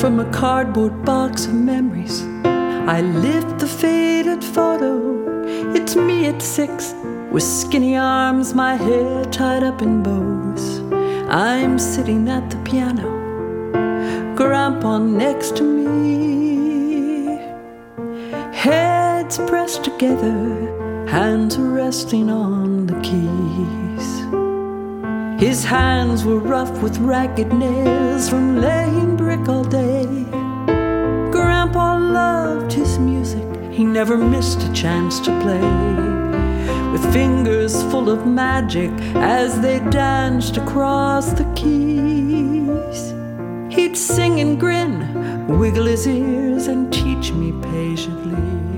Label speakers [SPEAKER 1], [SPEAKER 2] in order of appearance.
[SPEAKER 1] From a cardboard box of memories, I lift the faded photo. It's me at 6, with skinny arms, my hair tied up in bows. I'm sitting at the piano, Grandpa next to me. Heads pressed together, hands resting on the keys. His hands were rough with ragged nails from laying brick all day. Grandpa loved his music, he never missed a chance to play. With fingers full of magic as they danced across the keys. He'd sing and grin, wiggle his ears and teach me patiently.